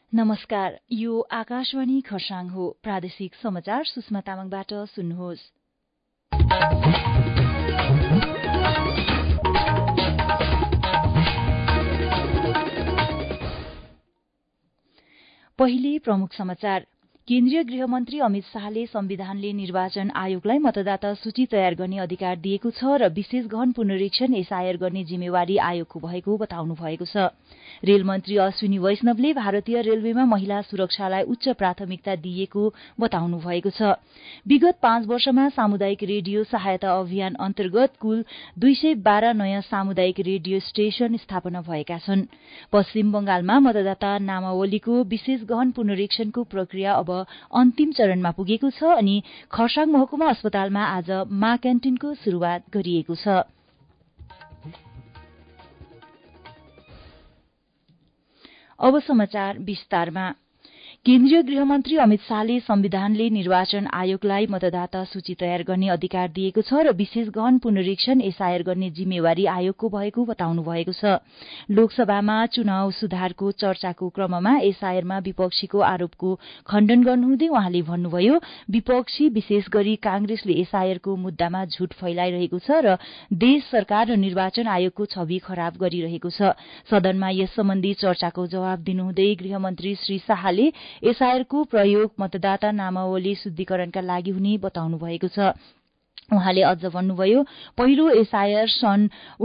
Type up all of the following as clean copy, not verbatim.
नमस्कार, यो आकाशवाणी खरसाङ हो। प्रादेशिक समाचार सुषमा तामाङबाट सुन्नुहोस्। पहिले प्रमुख समाचार। केन्द्रीय गृहमन्त्री अमित शाहले संविधानले निर्वाचन आयोगलाई मतदाता सूची तयार गर्ने अधिकार दिएको छ र विशेष गहन पुनरीक्षण एसआईआर गर्ने जिम्मेवारी आयोगको भएको बताउनु भएको छ। रेलमन्त्री अश्विनी वैष्णवले भारतीय रेलवेमा महिला सुरक्षालाई उच्च प्राथमिकता दिएको बताउनु भएको छ। विगत 5 वर्षमा सामुदायिक रेडियो सहायता अभियान अन्तर्गत कुल 212 नयाँ सामुदायिक रेडियो स्टेशन स्थापना भएका छन्। पश्चिम बंगालमा मतदाता नामावलीको विशेष गहन पुनरीक्षणको प्रक्रिया अब अन्तिम चरणमा पुगेको छ अनि खरसाङ महकुमा अस्पतालमा आज मा क्यान्टिनको शुरूआत गरिएको छ। अब समाचार विस्तारमा। केन्द्रीय गृहमन्त्री अमित शाहले संविधानले निर्वाचन आयोगलाई मतदाता सूची तयार गर्ने अधिकार दिएको छ र विशेष गहन पुनरीक्षण एसआईआर गर्ने जिम्मेवारी आयोगको भएको बताउनु भएको छ। लोकसभामा चुनाव सुधारको चर्चाको क्रममा एसआईआरमा विपक्षीको आरोपको खण्डन गर्नुहुँदै उहाँले भन्नुभयो, विपक्षी विशेष गरी कांग्रेसले एसआईआरको मुद्दामा झूट फैलाइरहेको छ र देश सरकार र निर्वाचन आयोगको छवि खराब गरिरहेको छ। सदनमा यस सम्बन्धी चर्चाको जवाब दिनुहुँदै गृहमन्त्री श्री शाहले एसआईआरको प्रयोग मतदाता नामावली शुद्धिकरणका लागि हुने बताउनु भएको छ। उहाँले अझ भन्नुभयो, पहिलो एसआईआर सन्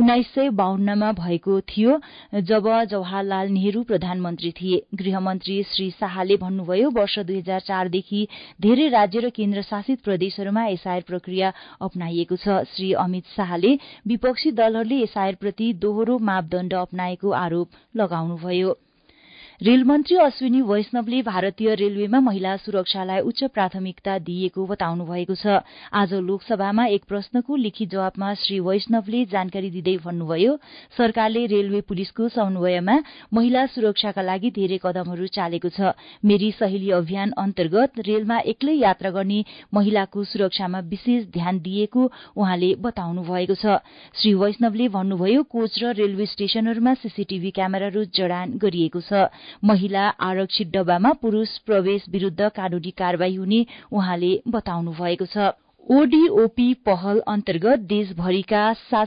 1952मा भएको थियो जब जवाहरलाल नेहरू प्रधानमन्त्री थिए। गृहमन्त्री श्री शाहले भन्नुभयो, वर्ष 2004 देखि धेरै राज्य र केन्द्र शासित प्रदेशहरूमा एसआईआर प्रक्रिया अपनाइएको छ। श्री अमित शाहले विपक्षी दलहरूले एसआईआर प्रति दोहोरो मापदण्ड अपनाएको आरोप लगाउनुभयो। रेलमन्त्री अश्विनी वैष्णवले भारतीय रेलवेमा महिला सुरक्षालाई उच्च प्राथमिकता दिएको बताउनु भएको छ। आज लोकसभामा एक प्रश्नको लिखित जवाबमा श्री वैष्णवले जानकारी दिँदै भन्नुभयो, सरकारले रेलवे पुलिसको समन्वयमा महिला सुरक्षाका लागि धेरै कदमहरू चालेको छ। मेरी सहेली अभियान अन्तर्गत रेलमा एक्लै यात्रा गर्ने महिलाको सुरक्षामा विशेष ध्यान दिएको उहाँले बताउनु भएको छ। श्री वैष्णवले भन्नुभयो, कोच र रेलवे स्टेशनहरूमा सीसीटीभी क्यामेराहरू जडान गरिएको छ। महिला आरक्षित डब्बामा पुरूष प्रवेश विरूद्ध कानूनी कारवाही हुने उहाँले बताउनु भएको छ। ओडीओपी पहल अन्तर्गत देशभरिका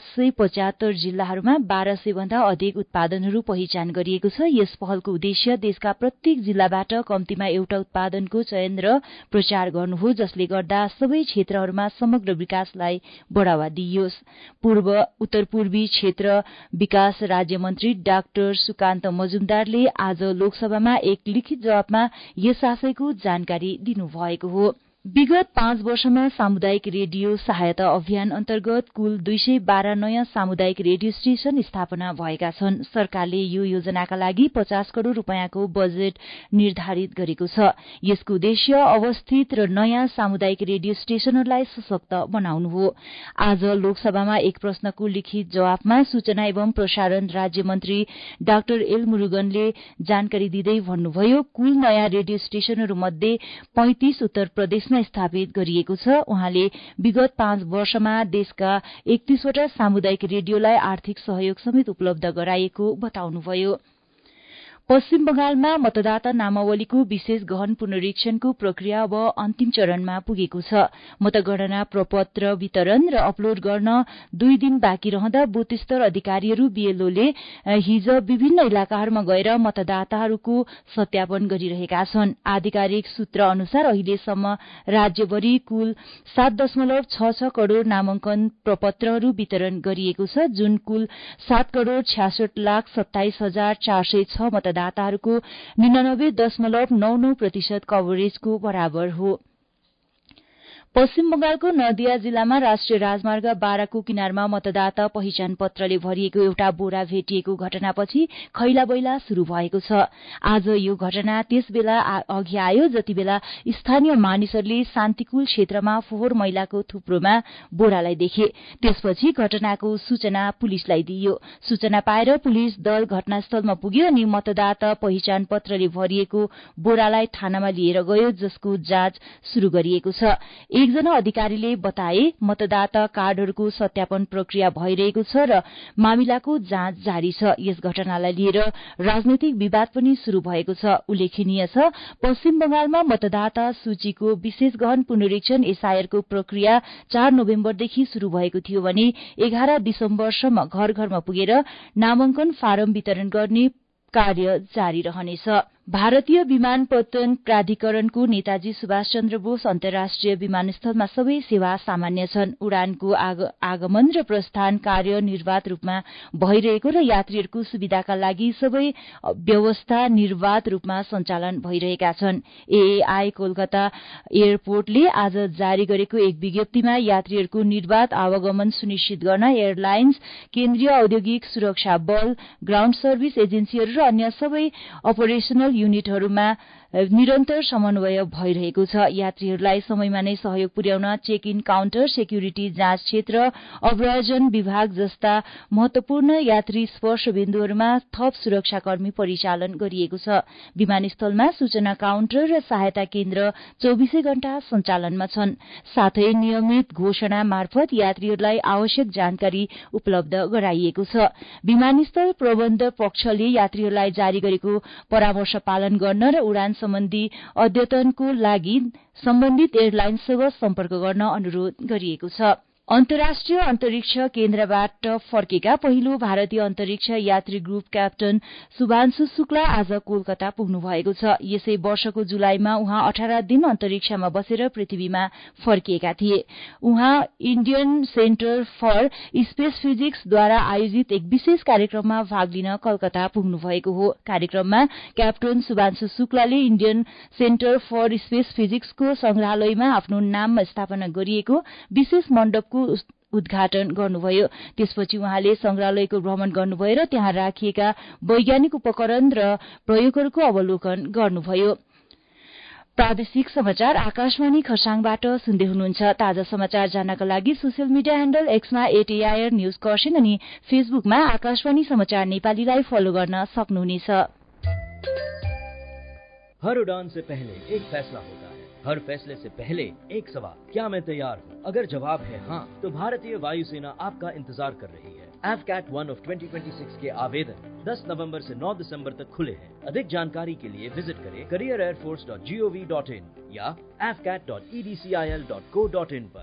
775 जिल्लाहरूमा 1200 भन्दा अधिक उत्पादनहरू पहिचान गरिएको छ। यस पहलको उद्देश्य देशका प्रत्येक जिल्लाबाट कम्तीमा एउटा उत्पादनको चयन र प्रचार गर्नु हो, जसले गर्दा सबै क्षेत्रहरूमा समग्र विकासलाई बढ़ावा दिइयोस्। उत्तर पूर्वी क्षेत्र विकास राज्य मन्त्री डाक्टर सुकान्त मजुमदारले आज लोकसभामा एक लिखित जवाबमा यस आशयको जानकारी दिनुभएको हो। विगत 5 वर्षमा सामुदायिक रेडियो सहायता अभियान अन्तर्गत कुल 212 नयाँ सामुदायिक रेडियो स्टेशन स्थापना भएका छन्। सरकारले यो योजनाका लागि 50 करोड़ रूपियाँको बजेट निर्धारित गरेको छ। यसको उद्देश्य अवस्थित र नयाँ सामुदायिक रेडियो स्टेशनहरूलाई सशक्त बनाउनु हो। आज लोकसभामा एक प्रश्नको लिखित जवाबमा सूचना एवं प्रसारण राज्य मन्त्री डाक्टर एल मुरुगनले जानकारी दिँदै भन्नुभयो, कुल नयाँ रेडियो स्टेशनहरूमध्ये 35 उत्तर प्रदेशमा स्थापित गरिएको छ। उहाँले विगत 5 वर्षमा देशका 31 वटा सामुदायिक रेडियोलाई आर्थिक सहयोग समेत उपलब्ध गराइएको बताउनुभयो। पश्चिम बंगालमा मतदाता नामावलीको विशेष गहन पुनरीक्षणको प्रक्रिया अब अन्तिम चरणमा पुगेको छ। मतगणना प्रपत्र वितरण र अपलोड गर्न 2 दिन बाँकी रहँदा बूथ स्तर अधिकारीहरू बीएलओले हिज विभिन्न इलाकाहरूमा गएर मतदाताहरूको सत्यापन गरिरहेका छन्। आधिकारिक सूत्र अनुसार अहिलेसम्म राज्यभरि कुल 7.66 करोड़ नामाङ्कन प्रपत्रहरू वितरण गरिएको छ, जुन कुल 7,66,27,406 मतदाताहरूको 99.99% कभरेजको बराबर हो। पश्चिम बंगालको नदिया जिल्लामा राष्ट्रिय राजमार्ग 12 को किनारमा मतदाता पहिचान पत्रले भरिएको एउटा बोरा भेटिएको घटनापछि खैलाबैला शुरू भएको छ। आज यो घटना त्यस बेला अघि आयो जति बेला स्थानीय मानिसहरूले शान्तिकुल क्षेत्रमा फोहोर मैलाको थुप्रोमा बोरालाई देखे। त्यसपछि घटनाको सूचना पुलिसलाई दिइयो। सूचना पाएर पुलिस दल घटनास्थलमा पुग्यो अनि मतदाता पहिचान पत्रले भरिएको बोरालाई थानामा लिएर गयो, जसको जाँच शुरू गरिएको छ। एकजना अधिकारीले बताए मतदाता कार्डहरूको सत्यापन प्रक्रिया भइरहेको छ र मामिलाको जाँच जारी छ। यस घटनालाई लिएर राजनैतिक विवाद पनि शुरू भएको छ। उल्लेखनीय छ, पश्चिम बंगालमा मतदाता सूचीको विशेष गहन पुनरीक्षण एसआईआरको प्रक्रिया 4 नोभेम्बरदेखि शुरू भएको थियो भने 11 दिसम्बरसम्म घर घरमा पुगेर नामाङ्कन फारम वितरण गर्ने कार्य जारी रहनेछ। भारतीय विमानपत्तन प्राधिकरणको नेताजी सुभाष चन्द्र बोस अन्तर्राष्ट्रिय विमानस्थलमा सबै सेवा सामान्य छन्। उडानको आगमन र प्रस्थान कार्य निर्वाध रूपमा भइरहेको र यात्रीहरूको सुविधाका लागि सबै व्यवस्था निर्वाध रूपमा सञ्चालन भइरहेका छन्। एएआई कोलकाता एयरपोर्टले आज जारी गरेको एक विज्ञप्तिमा यात्रीहरूको निर्वाध आवागमन सुनिश्चित गर्न एयरलाइन्स, केन्द्रीय औद्योगिक सुरक्षा बल, ग्राउण्ड सर्भिस एजेन्सीहरू र अन्य सबै अपरेशनल युनिटहरूमा निरन्तर समन्वय भइरहेको छ। यात्रीहरूलाई समयमा नै सहयोग पुर्याउन चेक इन काउन्टर, सेक्युरिटी जाँच क्षेत्र, अव्रजन विभाग जस्ता महत्वपूर्ण यात्री स्पर्श बिन्दुहरूमा थप सुरक्षाकर्मी परिचालन गरिएको छ। विमानस्थलमा सूचना काउन्टर र सहायता केन्द्र 24 घण्टा सञ्चालनमा छन्। साथै नियमित घोषणा मार्फत यात्रीहरूलाई आवश्यक जानकारी उपलब्ध गराइएको छ। विमानस्थल प्रबन्ध पक्षले यात्रीहरूलाई जारी गरेको परामर्श पालन गर्न र उडान सम्बन्धी अद्यतनको लागि सम्बन्धित एयरलाइन्ससँग सम्पर्क गर्न अनुरोध गरिएको छ। अन्तर्राष्ट्रिय अन्तरिक्ष केन्द्रबाट फर्केका पहिलो भारतीय अन्तरिक्ष यात्री ग्रुप क्याप्टन शुभांशु शुक्ला आज कोलकाता पुग्नु भएको छ। यसै वर्षको जुलाईमा उहाँ 18 दिन अन्तरिक्षमा बसेर पृथ्वीमा फर्किएका थिए। उहाँ इण्डियन सेन्टर फर स्पेस फिजिक्सद्वारा आयोजित एक विशेष कार्यक्रममा भाग लिन कलकत्ता पुग्नु भएको हो। कार्यक्रममा क्याप्टन शुभांशु शुक्लाले इण्डियन सेन्टर फर स्पेस फिजिक्सको संग्रहालयमा आफ्नो नाममा स्थापना गरिएको विशेष मण्डपको उद्घाटन गर्नुभयो। त्यसपछि उहाँले संग्रहालयको भ्रमण गर्नुभयो र त्यहाँ राखिएका वैज्ञानिक उपकरण र प्रयोगहरूको अवलोकन गर्नुभयो। प्रादेशिक समाचार आकाशवाणी खरसाङबाट सुन्दै हुनुहुन्छ। ताजा समाचार जान्नका लागि सोसियल मिडिया ह्याण्डल एक्समा @AIR न्यूज खरसाङ अनि फेसबुकमा आकाशवाणी समाचार नेपालीलाई फलो गर्न सक्नुहुनेछ। हर उड़ान से पहले एक फैसला होता है, हर फैसले से पहले एक सवाल, क्या मैं तैयार हूँ? अगर जवाब है हाँ, तो भारतीय वायुसेना आपका इंतजार कर रही है। AFCAT 1 of 2026 के आवेदन 10 नवंबर से 9 दिसंबर तक खुले हैं। अधिक जानकारी के लिए विजिट करें careerairforce.gov.in या afcat.edcil.co.in पर।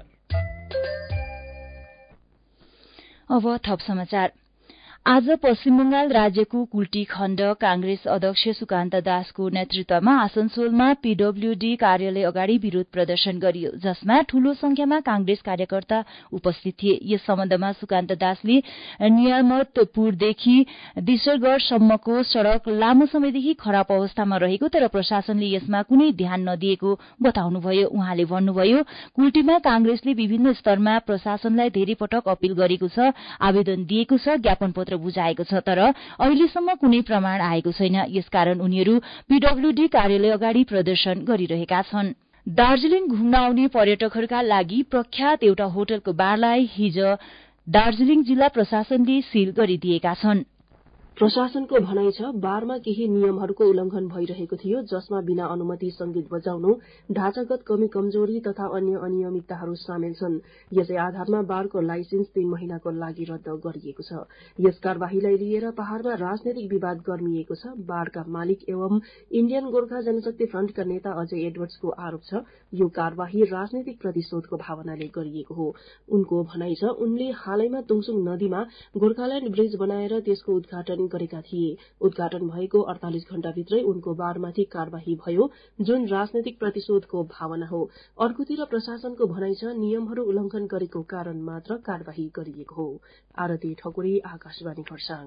अब थप समाचार। आज पश्चिम बंगाल राज्यको कुल्टी खण्ड कांग्रेस अध्यक्ष सुकान्त दासको नेतृत्वमा आसनसोलमा पीडब्ल्यूडी कार्यालय अगाडि विरोध प्रदर्शन गरियो, जसमा ठूलो संख्यामा कांग्रेस कार्यकर्ता उपस्थित थिए। यस सम्बन्धमा सुकान्त दासले नियामतपुरदेखि दिशरगढ़सम्मको सड़क लामो समयदेखि खराब अवस्थामा रहेको तर प्रशासनले यसमा कुनै ध्यान नदिएको बताउनुभयो। उहाँले भन्नुभयो, कुल्टीमा कांग्रेसले विभिन्न स्तरमा प्रशासनलाई धेरै पटक अपील गरेको छ, आवेदन दिएको छ, ज्ञापन पत्र बुझाएको छ, तर अहिलेसम्म कुनै प्रमाण आएको छैन। यसकारण उनीहरू पीडब्ल्यूडी कार्यालय अगाडि प्रदर्शन गरिरहेका छन्। दार्जीलिङ घुम्न आउने पर्यटकहरूका लागि प्रख्यात एउटा होटलको बारलाई हिज दार्जीलिङ जिल्ला प्रशासनले सील गरिदिएका छन्। प्रशासनको भनाइ छ, बारमा केही नियमहरूको उल्लंघन भइरहेको थियो, जसमा बिना अनुमति संगीत बजाउनु, ढाँचागत कमी कमजोरी तथा अन्य अनियमितताहरू सामेल छन्। यसै आधारमा बारको लाइसेन्स 3 महिनाको लागि रद्द गरिएको छ। यस कार्यवाहीलाई लिएर पहाड़मा राजनैतिक विवाद गर्मिएको छ। बारका मालिक एवं इण्डियन गोर्खा जनशक्ति फ्रन्टका नेता अजय एडवर्ड्सको आरोप छ, यो कार्यवाही राजनैतिक प्रतिशोधको भावनाले गरिएको हो। उनको भनाइ छ, उनले हालैमा तुङसुङ नदीमा गोर्खाल्याण्ड ब्रिज बनाएर त्यसको उद्घाटन गरेका थिए। उद्घाटन भएको 48 घण्टाभित्रै उनको बारमाथि कार्यवाही भयो, जुन राजनैतिक प्रतिशोधको भावना हो। अर्कोतिर प्रशासनको भनाइ छ, नियमहरू उल्लंघन गरेको कारण मात्र कार्यवाही गरिएको हो। आरती ठकुरी, आकाशवाणी खरसाङ।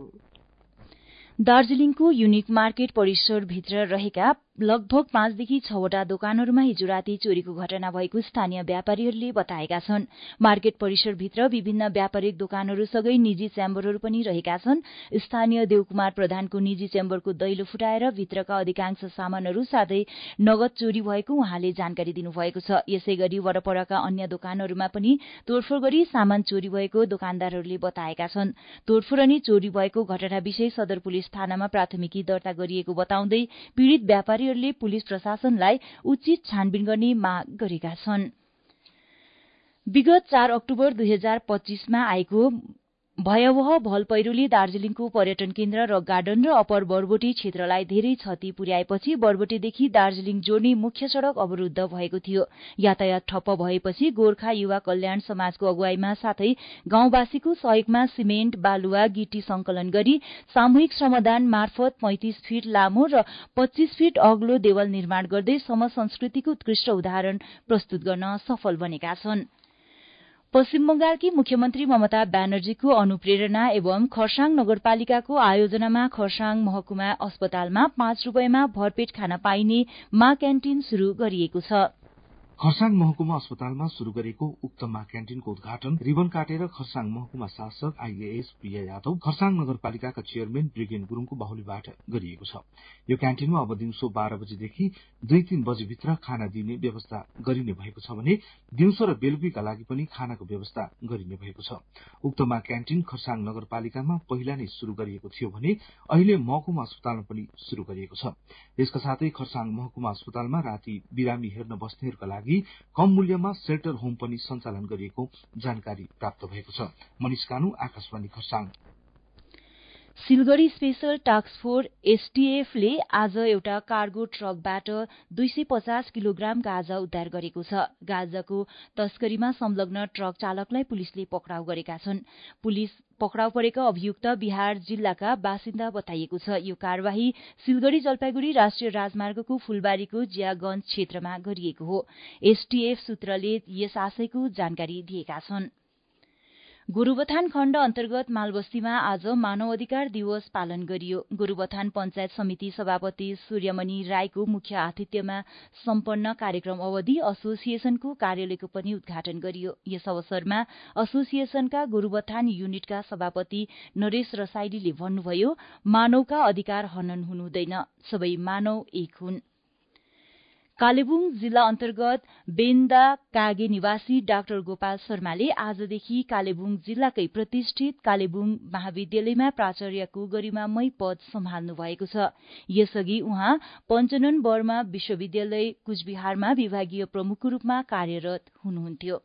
दार्जीलिङको युनिक मार्केट परिसरभित्र रहेका लगभग 5 देखि 6 वटा दोकानहरूमा हिजो राति चोरीको घटना भएको स्थानीय व्यापारीहरूले बताएका छन्। मार्केट परिसरभित्र विभिन्न व्यापारिक दोकानहरूसँगै निजी च्याम्बरहरू पनि रहेका छन्। स्थानीय देवकुमार प्रधानको निजी च्याम्बरको दैलो फुटाएर भित्रका अधिकांश सामानहरू साथै नगद चोरी भएको उहाँले जानकारी दिनुभएको छ। यसैगरी वरपरका अन्य दोकानहरूमा पनि तोडफोड गरी सामान चोरी भएको दोकानदारहरूले बताएका छन्। तोडफोड अनि चोरी भएको घटना विषय सदर पुलिस थानामा प्राथमिकी दर्ता गरिएको बताउँदै पीड़ित व्यापारी पुलिस प्रशासनलाई उचित छानबिन गर्ने माग गरेका छन्। विगत 4 अक्टोबर 2025मा आएको भयावह भल पहिरोले दार्जीलिङको पर्यटन केन्द्र रक गार्डन र अप्पर बरबोटी क्षेत्रलाई धेरै क्षति पुर्याएपछि बरबोटीदेखि दार्जीलिङ जोड्ने मुख्य सड़क अवरूद्ध भएको थियो। यातायात ठप्प भएपछि गोर्खा युवा कल्याण समाजको अगुवाईमा साथै गाउँवासीको सहयोगमा सिमेन्ट, बालुवा, गिटी संकलन गरी सामूहिक श्रमदान मार्फत 35 फिट लामो र 25 फिट अग्लो देवल निर्माण गर्दै समसंस्कृतिको उत्कृष्ट उदाहरण प्रस्तुत गर्न सफल बनेका छन्। पश्चिम बंगालकी मुख्यमन्त्री ममता ब्यानर्जीको अनुप्रेरणा एवं खरसाङ नगरपालिकाको आयोजनामा खरसाङ महकुमा अस्पतालमा 5 रूपियाँमा भरपेट खाना पाइने मा क्यान्टिन शुरू गरिएको छ। खरसाङ महकुमा अस्पतालमा शुरू गरेको उक्त मा क्यान्टिनको उद्घाटन रिबन काटेर खरसाङ महकुमा शासक आइएएस प्रिया यादव, खरसाङ नगरपालिकाका चेयरम्यान ब्रिगेन गुरूङको बाहुलीबाट गरिएको छ। यो क्यान्टिनमा अब दिउँसो 12 बजेदेखि 2-3 बजेभित्र खाना दिने व्यवस्था गरिने भएको छ भने दिउँसो र बेलुकीका लागि पनि खानाको व्यवस्था गरिने भएको छ। उक्त मा क्यान्टिन खरसाङ नगरपालिकामा पहिला नै शुरू गरिएको थियो भने अहिले महकुमा अस्पतालमा पनि शुरू गरिएको छ। यसका साथै खरसाङ महकुमा अस्पतालमा राति बिरामी हेर्न बस्नेहरूका लागि कम मूल्यमा शेल्टर होम पनि सञ्चालन गरिएको जानकारी प्राप्त भएको छ। Manish Kanu, Akashvani Kurseong. Siliguri special task force एसटीएफले आज एउटा कार्गो ट्रकबाट 250 किलोग्राम गाँजा उद्धार गरेको छ। गाँजाको तस्करीमा संलग्न ट्रक चालकलाई पुलिसले पक्राउ गरेका छन्। पुलिस पक्राउ परेका अभियुक्त बिहार जिल्लाका बासिन्दा बताइएको छ। यो कार्यवाही सिलगढ़ी जलपाइगुड़ी राष्ट्रिय राजमार्गको फूलबारीको जियागंज क्षेत्रमा गरिएको हो। एसटीएफ सूत्रले यस आशयको जानकारी दिएका छन्। गोरुबथान खण्ड अन्तर्गत मालबस्तीमा आज मानव अधिकार दिवस पालन गरियो। गोरुबथान पञ्चायत समिति सभापति सूर्यमणि राईको मुख्य आतिथ्यमा सम्पन्न कार्यक्रम अवधि एसोसिएशनको कार्यालयको पनि उद्घाटन गरियो। यस अवसरमा एसोसिएशनका गोरुबथान युनिटका सभापति नरेश रसाइलीले भन्नुभयो, मानवका अधिकार हनन हुनु हुँदैन, सबै मानव एक हुन्। कालेबुङ जिल्ला अन्तर्गत बेन्दा कागे निवासी डाक्टर गोपाल शर्माले आजदेखि कालेबुङ जिल्लाकै प्रतिष्ठित कालेबुङ महाविद्यालयमा प्राचार्यको गरिमामय पद सम्हाल्नु भएको छ। यसअघि उहाँ पञ्चनन बर्मा विश्वविद्यालय कुचबिहारमा विभागीय प्रमुखको रूपमा कार्यरत हुनुहुन्थ्यो।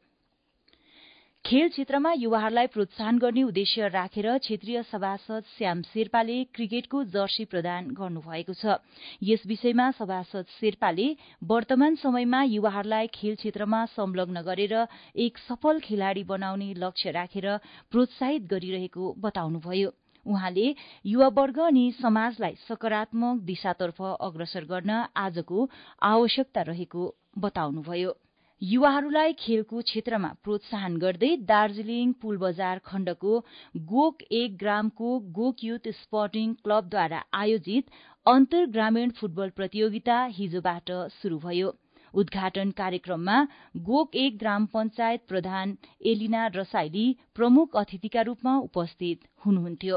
खेल क्षेत्रमा युवाहरूलाई प्रोत्साहन गर्ने उद्देश्य राखेर क्षेत्रीय सभासद श्याम शेर्पाले क्रिकेटको जर्सी प्रदान गर्नुभएको छ। यस विषयमा सभासद शेर्पाले वर्तमान समयमा युवाहरूलाई खेल क्षेत्रमा संलग्न गरेर एक सफल खेलाड़ी बनाउने लक्ष्य राखेर प्रोत्साहित गरिरहेको बताउनुभयो। उहाँले युवावर्ग अनि समाजलाई सकारात्मक दिशातर्फ अग्रसर गर्न आजको आवश्यकता रहेको बताउनुभयो। युवाहरूलाई खेलको क्षेत्रमा प्रोत्साहन गर्दै दार्जीलिङ पुलबजार खण्डको गोक 1 ग्रामको गोक युथ स्पोर्टिङ क्लबद्वारा आयोजित अन्तर ग्रामीण फुटबल प्रतियोगिता हिजोबाट शुरू भयो। उद्घाटन कार्यक्रममा गोक 1 ग्राम पञ्चायत प्रधान एलिना रसाइली प्रमुख अतिथिका रूपमा उपस्थित हुनुहुन्थ्यो।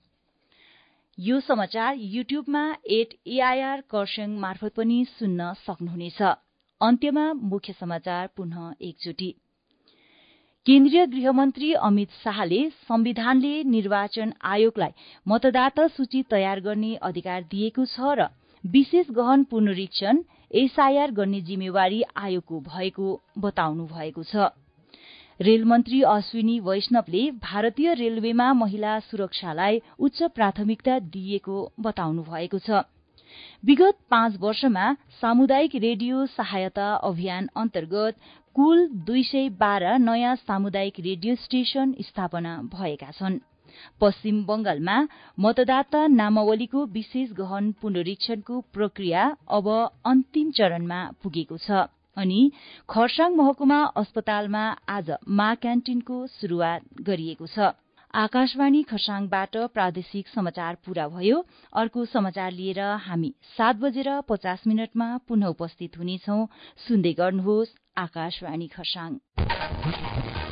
यो समाचार युट्युबमा @AIR खरसाङ मार्फत पनि सुन्न सक्नुहुनेछ। अन्त्यमा मुख्य समाचार पुनः एकचोटि। केन्द्रीय गृहमन्त्री अमित शाहले संविधानले निर्वाचन आयोगलाई मतदाता सूची तयार गर्ने अधिकार दिएको छ र विशेष गहन पुनरीक्षण SIR गर्ने जिम्मेवारी आयोगको भएको बताउनु भएको छ। रेलमन्त्री अश्विनी वैष्णवले भारतीय रेलवेमा महिला सुरक्षालाई उच्च प्राथमिकता दिएको बताउनु भएको छ। विगत 5 वर्षमा सामुदायिक रेडियो सहायता अभियान अन्तर्गत कुल 212 नयाँ सामुदायिक रेडियो स्टेशन स्थापना भएका छन्। पश्चिम बंगालमा मतदाता नामावलीको विशेष गहन पुनरीक्षणको प्रक्रिया अब अन्तिम चरणमा पुगेको छ। अनि खरसाङ महकुमा अस्पतालमा आज मा क्यान्टिनको शुरूआत गरिएको छ। आकाशवाणी खरसाङबाट प्रादेशिक समाचार पूरा भयो। अर्को समाचार लिएर हामी 7:50 पुनः उपस्थित हुनेछौं। सुन्दै गर्नुहोस् आकाशवाणी खरसाङ।